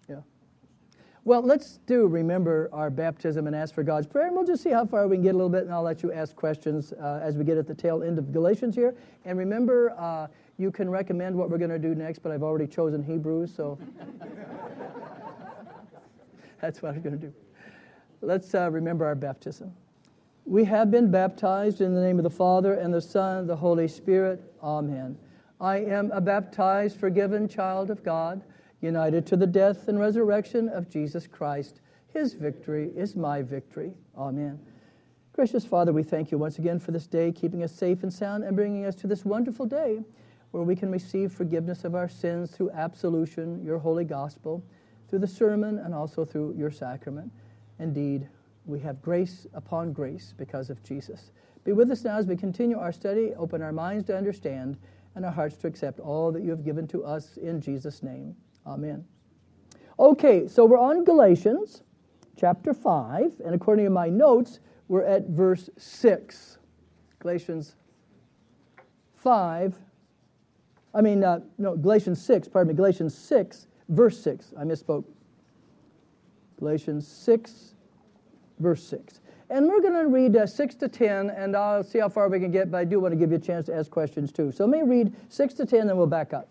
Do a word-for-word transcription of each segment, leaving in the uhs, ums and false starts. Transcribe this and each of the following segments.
Yeah. Well, let's do remember our baptism and ask for God's prayer, and we'll just see how far we can get a little bit, and I'll let you ask questions uh, as we get at the tail end of Galatians here. And remember, uh, you can recommend what we're going to do next, but I've already chosen Hebrews, so that's what I'm going to do. Let's uh, remember our baptism. We have been baptized in the name of the Father, and the Son, and the Holy Spirit. Amen. I am a baptized, forgiven child of God, united to the death and resurrection of Jesus Christ. His victory is my victory. Amen. Gracious Father, we thank you once again for this day, keeping us safe and sound and bringing us to this wonderful day where we can receive forgiveness of our sins through absolution, your holy gospel, through the sermon, and also through your sacrament. Indeed, we have grace upon grace because of Jesus. Be with us now as we continue our study. Open our minds to understand and our hearts to accept all that you have given to us in Jesus' name. Amen. Okay, so we're on Galatians chapter five, and according to my notes, we're at verse six. Galatians five, I mean, uh, no, Galatians six, pardon me, Galatians six, verse six. I misspoke. Galatians six, verse six. And we're going to read uh, six to ten, and I'll see how far we can get, but I do want to give you a chance to ask questions too. So let me read six to ten, then we'll back up.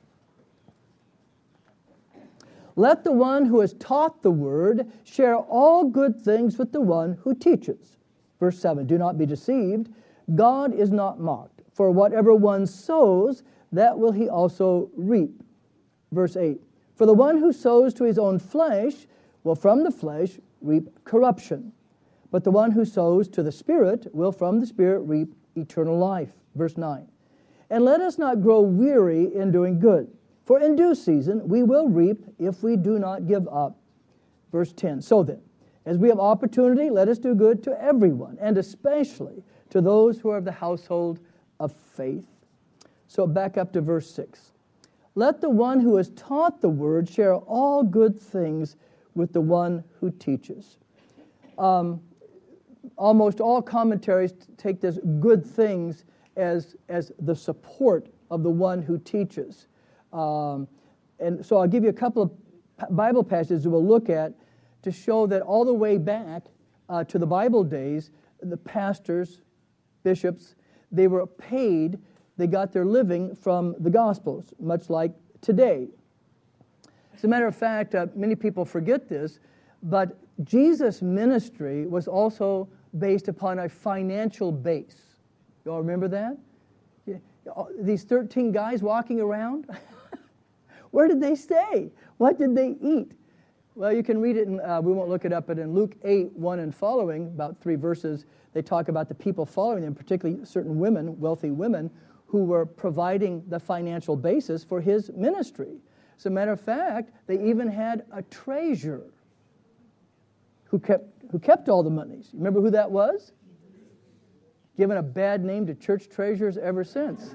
Let the one who has taught the word share all good things with the one who teaches. Verse seven, do not be deceived. God is not mocked. For whatever one sows, that will he also reap. Verse eight, for the one who sows to his own flesh will from the flesh reap corruption. But the one who sows to the Spirit will from the Spirit reap eternal life. Verse nine, and let us not grow weary in doing good, for in due season we will reap if we do not give up. Verse ten, so then, as we have opportunity, let us do good to everyone, and especially to those who are of the household of faith. So back up to verse six. Let the one who has taught the word share all good things with the one who teaches. Um, almost all commentaries take this good things as, as the support of the one who teaches. Um, and so I'll give you a couple of Bible passages we'll look at to show that all the way back uh, to the Bible days, the pastors, bishops, they were paid, they got their living from the Gospels, much like today. As a matter of fact, uh, many people forget this, but Jesus' ministry was also based upon a financial base. You all remember that? Yeah. These thirteen guys walking around, where did they stay? What did they eat? Well, you can read it, in, uh, we won't look it up, but in Luke eight, one and following, about three verses, they talk about the people following them, particularly certain women, wealthy women, who were providing the financial basis for his ministry. As a matter of fact, they even had a treasurer who kept who kept all the monies. Remember who that was? Given a bad name to church treasurers ever since.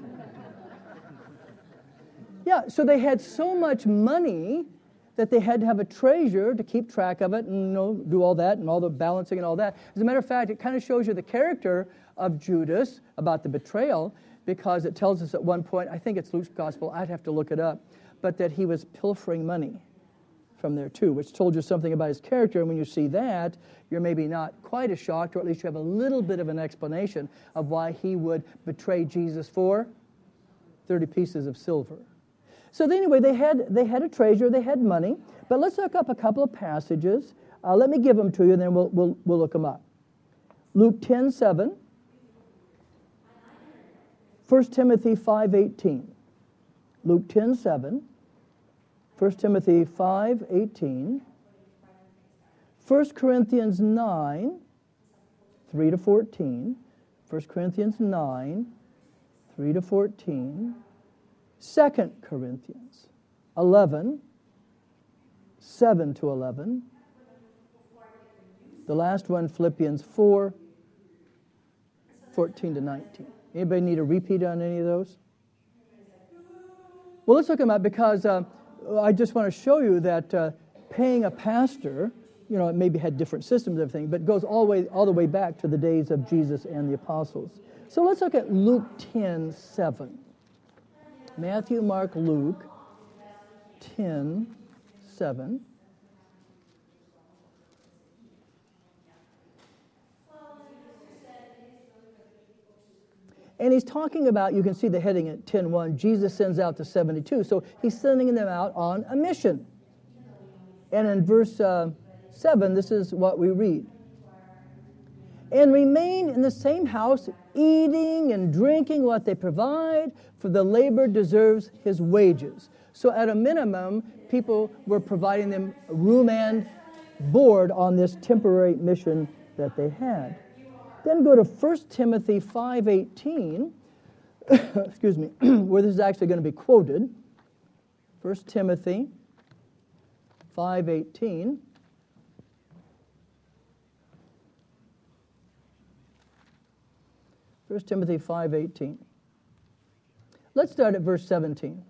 Yeah, so they had so much money that they had to have a treasurer to keep track of it and you know, do all that and all the balancing and all that. As a matter of fact, it kind of shows you the character of Judas about the betrayal, because it tells us at one point, I think it's Luke's gospel, I'd have to look it up, but that he was pilfering money from there too, which told you something about his character. And when you see that, you're maybe not quite as shocked, or at least you have a little bit of an explanation of why he would betray Jesus for thirty pieces of silver. So anyway, they had they had a treasure, they had money. But let's look up a couple of passages. Uh, let me give them to you, and then we'll we'll we'll look them up. Luke ten seven. First Timothy five eighteen. Luke ten seven. First Timothy five eighteen. First Corinthians nine three to fourteen. First Corinthians nine three to fourteen. Second Corinthians eleven seven to eleven. The last one, Philippians four fourteen to nineteen. Anybody need a repeat on any of those? Well, let's look them up, because uh, I just want to show you that uh, paying a pastor, you know, it maybe had different systems and everything, but goes all the way all the way back to the days of Jesus and the apostles. So let's look at Luke ten seven. Matthew, Mark, Luke ten seven. And he's talking about, you can see the heading at ten one, Jesus sends out the seventy-two. So he's sending them out on a mission. And in verse uh, seven, this is what we read. And remain in the same house, eating and drinking what they provide, for the labor deserves his wages. So at a minimum, people were providing them room and board on this temporary mission that they had. Then go to First Timothy five eighteen, excuse me, where this is actually going to be quoted. First Timothy five eighteen. First Timothy five eighteen. Let's start at verse seventeen.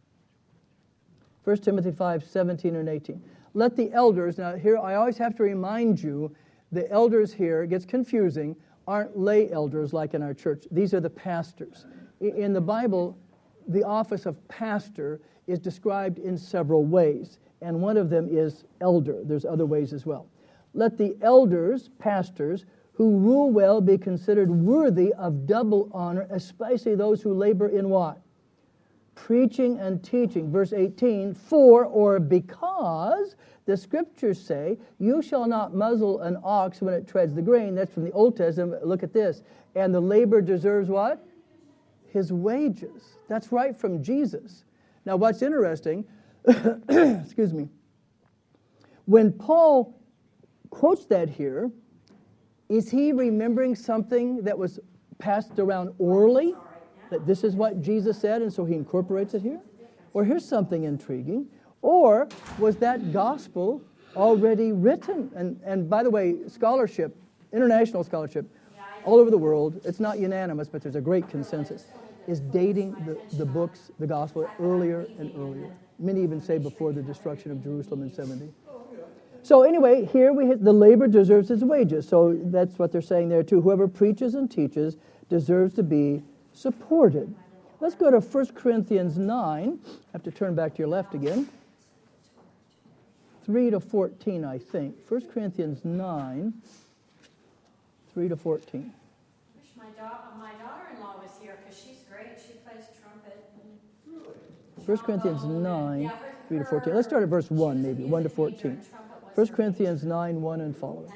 First Timothy five seventeen and eighteen. Let the elders, now here I always have to remind you, the elders here, it gets confusing, aren't lay elders like in our church. These are the pastors. In the Bible, the office of pastor is described in several ways, and one of them is elder. There's other ways as well. Let the elders, pastors, who rule well be considered worthy of double honor, especially those who labor in what? Preaching and teaching. Verse eighteen, for or because the scriptures say, you shall not muzzle an ox when it treads the grain. That's from the Old Testament. Look at this. And the labor deserves what? His wages. That's right from Jesus. Now what's interesting, excuse me, when Paul quotes that here, is he remembering something that was passed around orally? That this is what Jesus said, and so he incorporates it here? Or here's something intriguing. Or was that gospel already written? And, and by the way, scholarship, international scholarship, all over the world, it's not unanimous, but there's a great consensus, is dating the, the books, the gospel, earlier and earlier. Many even say before the destruction of Jerusalem in seventy. So anyway, here we hit, the labor deserves his wages. So that's what they're saying there too. Whoever preaches and teaches deserves to be supported. Let's go to First Corinthians nine. I have to turn back to your left again. three to fourteen, I think. First Corinthians nine, three to fourteen. Wish my, da- my daughter-in-law was here because she's great. She plays trumpet. First Corinthians nine, three to fourteen. Let's start at verse one, maybe, one to fourteen. First Corinthians nine, one and following.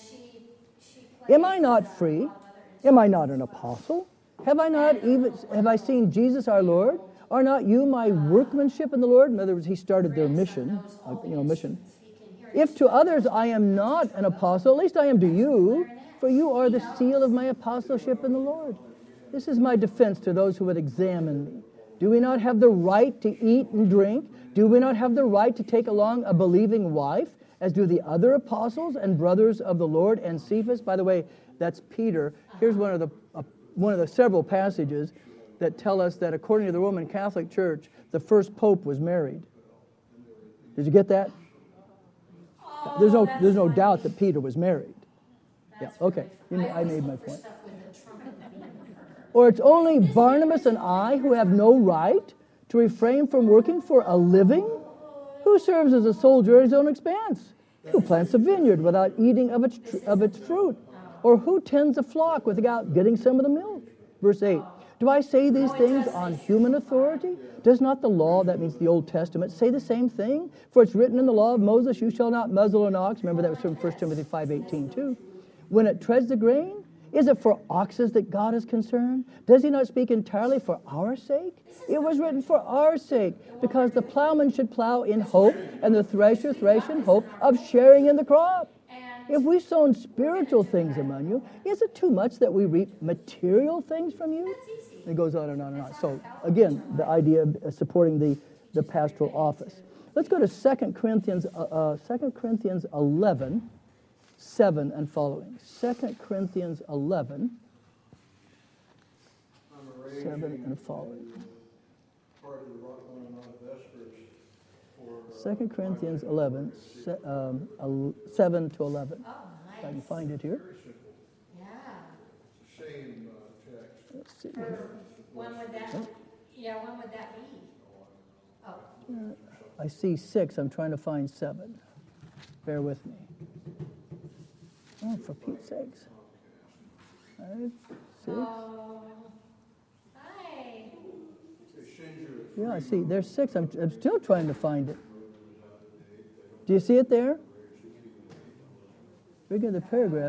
Am I not free? Am I not an apostle? Have I not even have I seen Jesus our Lord? Are not you my workmanship in the Lord? In other words, he started their mission, you know, mission. If to others I am not an apostle, at least I am to you, for you are the seal of my apostleship in the Lord. This is my defense to those who would examine me. Do we not have the right to eat and drink? Do we not have the right to take along a believing wife, as do the other apostles and brothers of the Lord and Cephas? By the way, that's Peter. Here's one of the uh, one of the several passages that tell us that according to the Roman Catholic Church, the first pope was married. Did you get that? Oh, there's no there's no doubt that Peter was married. Yeah, okay. You know, I made my point. Or it's only Barnabas and I who have no right to refrain from working for a living? Who serves as a soldier at his own expense? Who plants a vineyard without eating of its tr- of its fruit? Or who tends a flock without getting some of the milk? Verse eight. Do I say these things on human authority? Does not the law, that means the Old Testament, say the same thing? For it's written in the law of Moses, you shall not muzzle an ox. Remember that was from First Timothy five eighteen too. When it treads the grain, is it for oxes that God is concerned? Does he not speak entirely for our sake? It was written for our sake, because the plowman should plow in hope, and the thresher thresh in hope of sharing in the crop. If we sown spiritual things among you, is it too much that we reap material things from you? It goes on and on and on. So again, the idea of supporting the, the pastoral office. Let's go to Second Corinthians, uh, uh, Second Corinthians eleven, seven and following. Second Corinthians eleven, seven and following. Second Corinthians eleven, se- um, seven to eleven. Oh, nice. If I can find it here. Yeah. Same uh, text. Let's see. Or when would that, yeah, when would that be? Oh. I see six. I'm trying to find seven. Bear with me. Oh, for Pete's sakes. Five, six. Oh, Yeah, I see. There's six. I'm, I'm still trying to find it. Do you see it there? Look at the paragraph.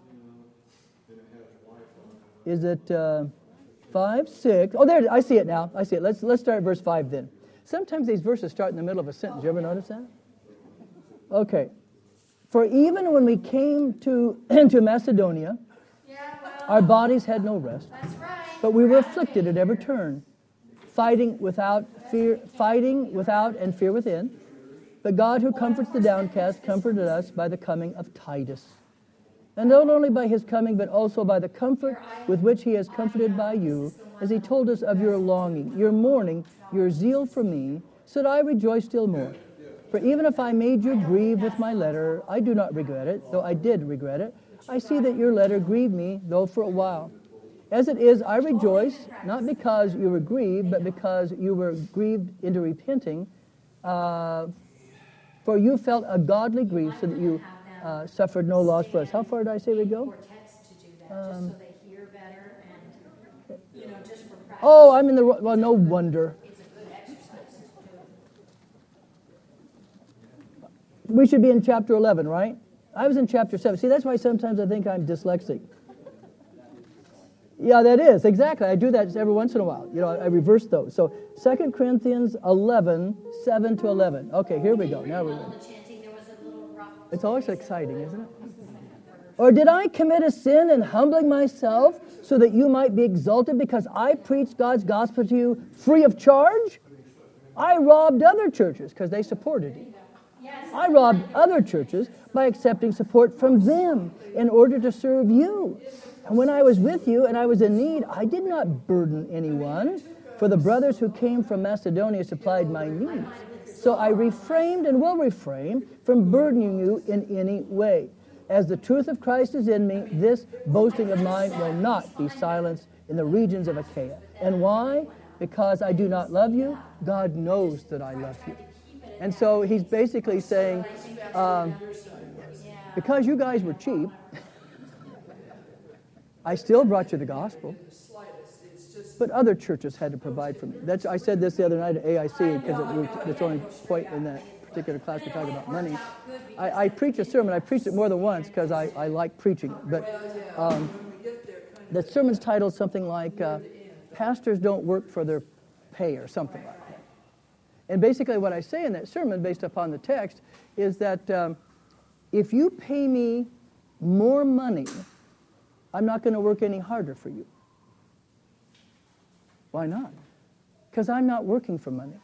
Is it uh, five, six? Oh, there. I see it now. I see it. Let's let's start at verse five then. Sometimes these verses start in the middle of a sentence. You ever notice that? Okay. For even when we came to into Macedonia, Yeah, well, our bodies had no rest, that's right. but we were afflicted at every turn, fighting without fear, fighting without and fear within. But God, who comforts the downcast, comforted us by the coming of Titus. And not only by his coming, but also by the comfort with which he has comforted by you, as he told us of your longing, your mourning, your zeal for me, so that I rejoice still more. For even if I made you grieve with my letter, I do not regret it, though I did regret it. I see that your letter grieved me, though for a while. As it is, I rejoice, not because you were grieved, but because you were grieved into repenting, uh, for you felt a godly grief, so that you uh, suffered no loss for us. How far did I say we go? Quartets to do that, just so they hear better and, you know, just for practice. Oh, I'm in the wrong. Well, no wonder. It's a good exercise. We should be in chapter eleven, right? I was in chapter seven. See, that's why sometimes I think I'm dyslexic. Yeah, that is, exactly. I do that every once in a while. You know, I reverse those. So Second Corinthians eleven, seven to eleven. Okay, here we go. Now we're ready. The chanting, there was a little rough. It's always exciting, isn't it? Or did I commit a sin in humbling myself so that you might be exalted because I preached God's gospel to you free of charge? I robbed other churches because they supported you. I robbed other churches by accepting support from them in order to serve you. And when I was with you and I was in need, I did not burden anyone, for the brothers who came from Macedonia supplied my needs. So I refrained and will refrain from burdening you in any way. As the truth of Christ is in me, this boasting of mine will not be silenced in the regions of Achaia. And why? Because I do not love you. God knows that I love you. And so he's basically saying, um, because you guys were cheap, I still brought you the gospel. But other churches had to provide for me. That's, I said this the other night at A I C, because it, it's only point in that particular class we talk about money. I, I preach a sermon. I preached it more than once because I, I like preaching it. But um, the sermon's titled something like, uh, Pastors Don't Work for Their Pay, or something like that. And basically what I say in that sermon, based upon the text, is that um, if you pay me more money, I'm not going to work any harder for you. Why not? Because I'm not working for money.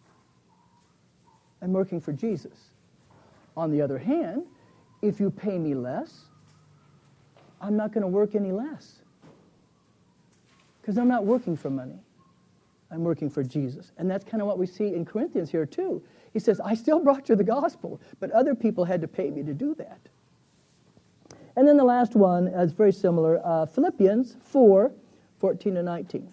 I'm working for Jesus. On the other hand, if you pay me less, I'm not going to work any less. Because I'm not working for money. I'm working for Jesus. And that's kind of what we see in Corinthians here too. He says, I still brought you the gospel, but other people had to pay me to do that. And then the last one is very similar, uh, Philippians four, fourteen to nineteen.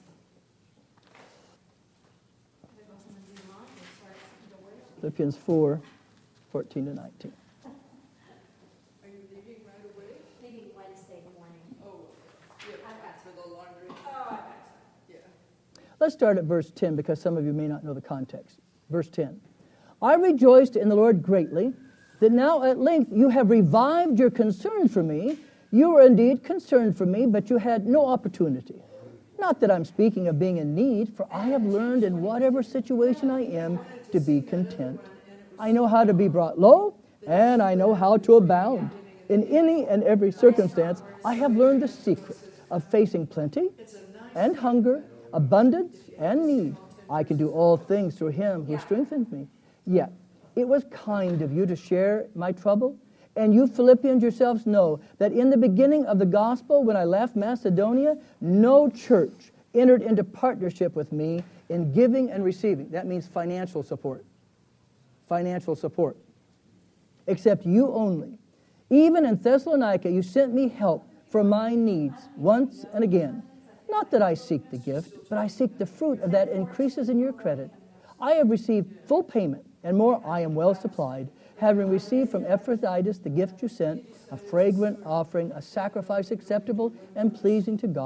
Philippians four, fourteen to nineteen. Are you leaving right away? Maybe Wednesday morning. Oh, yeah, I've got for the laundry. Oh, I've got Yeah. Let's start at verse ten because some of you may not know the context. Verse ten. I rejoiced in the Lord greatly that now at length you have revived your concern for me. You were indeed concerned for me, but you had no opportunity. Not that I'm speaking of being in need, for I have learned in whatever situation I am to be content. I know how to be brought low, and I know how to abound. In any and every circumstance, I have learned the secret of facing plenty and hunger, abundance and need. I can do all things through him who strengthens me. Yet, it was kind of you to share my trouble. And you Philippians yourselves know that in the beginning of the gospel, when I left Macedonia, no church entered into partnership with me in giving and receiving. That means financial support. Financial support. Except you only. Even in Thessalonica, you sent me help for my needs once and again. Not that I seek the gift, but I seek the fruit of that increases in your credit. I have received full payment, and more I am well supplied, having received from Epaphroditus the gift you sent, a fragrant offering, a sacrifice acceptable and pleasing to God.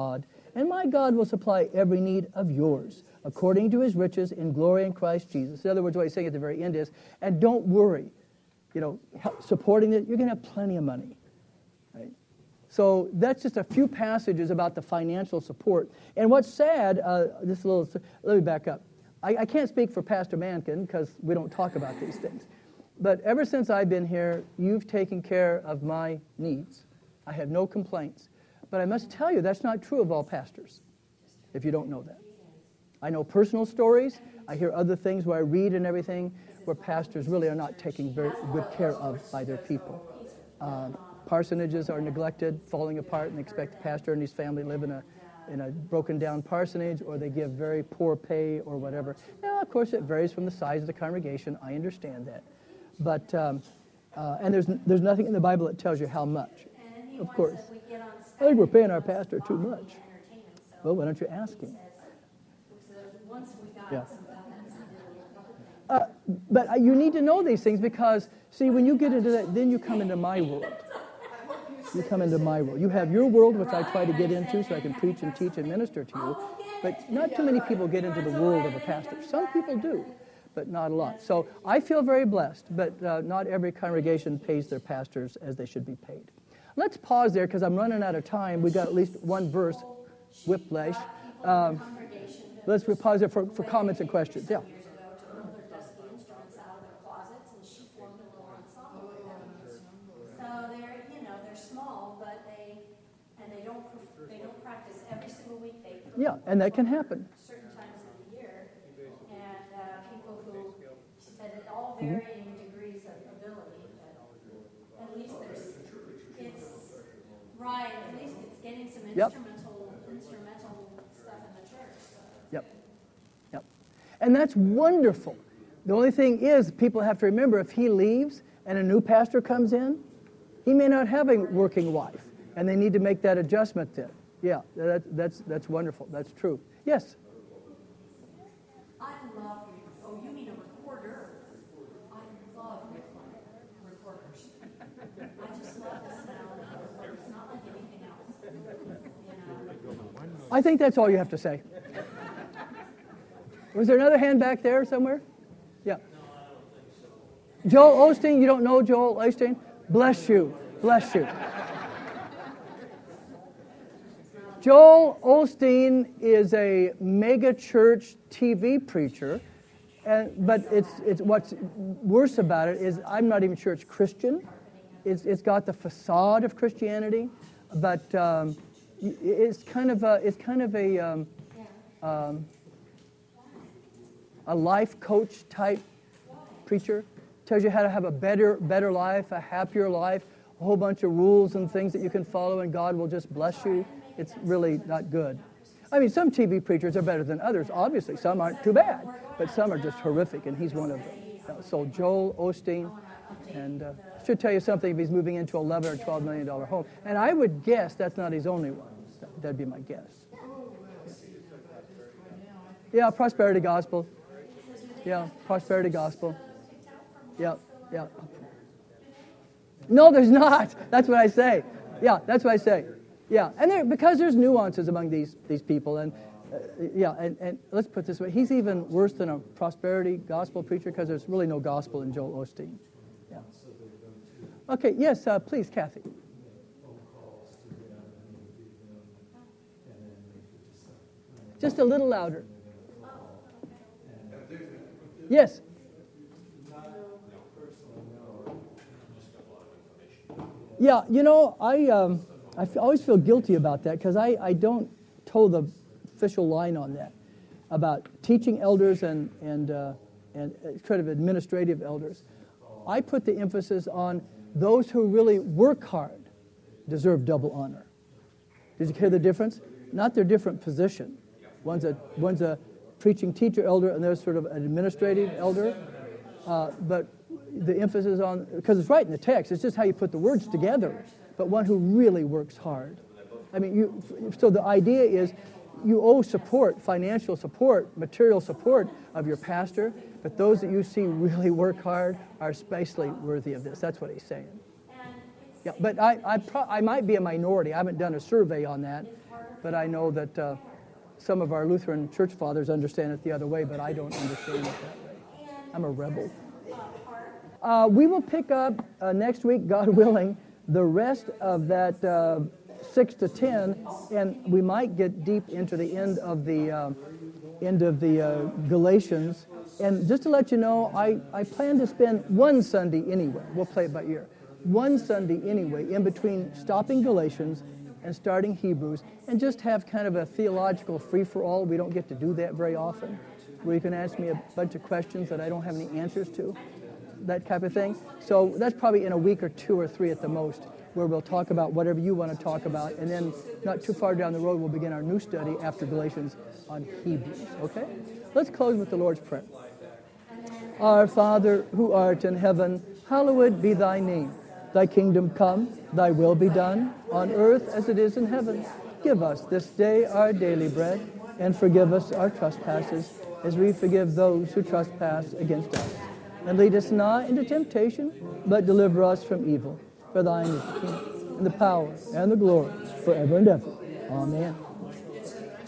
And my God will supply every need of yours, according to his riches in glory in Christ Jesus. In other words, what he's saying at the very end is, and don't worry, you know, help- supporting it, you're going to have plenty of money. Right? So that's just a few passages about the financial support. And what's sad, uh, just a little, let me back up. I, I can't speak for Pastor Mankin because we don't talk about these things. But ever since I've been here, you've taken care of my needs. I have no complaints. But I must tell you, that's not true of all pastors, if you don't know that. I know personal stories. I hear other things where I read and everything where pastors really are not taken very good care of by their people. Um, parsonages are neglected, falling apart, and expect the pastor and his family live in a in a broken down parsonage, or they give very poor pay or whatever. Now, of course, it varies from the size of the congregation. I understand that. But, um, uh, and there's there's nothing in the Bible that tells you how much, of course. I think we're paying our pastor too much. Well, why don't you ask him? Yeah. Uh, but uh, you need to know these things because, see, when you get into that, then you come into my world. You come into my world. You have your world, which I try to get into so I can preach and teach and minister to you. But not too many people get into the world of a pastor. Some people do, but not a lot. So I feel very blessed, but uh, not every congregation pays their pastors as they should be paid. Let's pause there because I'm running out of time. We've got at least one verse, whiplash. Um, let's pause there for, for comments and questions. Yeah. Yeah, and that can happen. Certain times of the year, and uh, people who said at all varying mm-hmm. degrees of ability, but at least there's, it's, right, at least it's getting some yep. instrumental, instrumental stuff in the church. So yep, yep. And that's wonderful. The only thing is, people have to remember, if he leaves and a new pastor comes in, he may not have a working wife, and they need to make that adjustment then. Yeah, that, that's that's wonderful. That's true. Yes? I love, oh, you mean a recorder? I love recorders. I just love the sound of recorders. It's not like anything else. You know? I think that's all you have to say. Was there another hand back there somewhere? Yeah. Joel Osteen, you don't know Joel Osteen? Bless you. Bless you. Joel Osteen is a mega church T V preacher, and but it's it's what's worse about it is I'm not even sure it's Christian. It's it's got the facade of Christianity, but um, it's kind of a it's kind of a um, um, a life coach type preacher. Tells you how to have a better better life, a happier life, a whole bunch of rules and things that you can follow, and God will just bless you. It's really not good. I mean, some T V preachers are better than others, obviously. Some aren't too bad, but some are just horrific, and he's one of them. So Joel Osteen, and uh, should tell you something if he's moving into an eleven or twelve million dollar home. And I would guess that's not his only one. That'd be my guess. Yeah, prosperity gospel. Yeah, prosperity gospel. Yeah, yeah. No, there's not. That's what I say. Yeah, that's what I say. Yeah, and there, because there's nuances among these these people, and uh, yeah, and, and let's put it this way: he's even worse than a prosperity gospel preacher because there's really no gospel in Joel Osteen. Yeah. Okay. Yes, uh, please, Kathy. Just a little louder. Yes. Yeah, you know, I. Um, I f- always feel guilty about that because I, I don't toe the official line on that about teaching elders and and uh, and kind of administrative elders. I put the emphasis on those who really work hard deserve double honor. Did you hear the difference? Not their different position. One's a one's a preaching teacher elder and there's sort of an administrative elder, uh, but the emphasis on because it's right in the text. It's just how you put the words together. But one who really works hard. I mean, you, so the idea is you owe support, financial support, material support of your pastor, but those that you see really work hard are especially worthy of this. That's what he's saying. Yeah, but I I, pro- I might be a minority. I haven't done a survey on that. but I know that uh, some of our Lutheran church fathers understand it the other way, but I don't understand it that way. I'm a rebel. Uh, we will pick up uh, next week, God willing, the rest of that uh, six to ten, and we might get deep into the end of the uh, end of the uh, Galatians. And just to let you know, I, I plan to spend one Sunday anyway. We'll play it by ear. One Sunday anyway, in between stopping Galatians and starting Hebrews, and just have kind of a theological free-for-all. We don't get to do that very often, where you can ask me a bunch of questions that I don't have any answers to, that type of thing. So that's probably in a week or two or three at the most, where we'll talk about whatever you want to talk about, and then not too far down the road, we'll begin our new study after Galatians on Hebrews, okay? Let's close with the Lord's Prayer. Our Father, who art in heaven, hallowed be thy name. Thy kingdom come, thy will be done, on earth as it is in heaven. Give us this day our daily bread, and forgive us our trespasses, as we forgive those who trespass against us. And lead us not into temptation, but deliver us from evil. For thine is the kingdom, and the power, and the glory, forever and ever. Amen.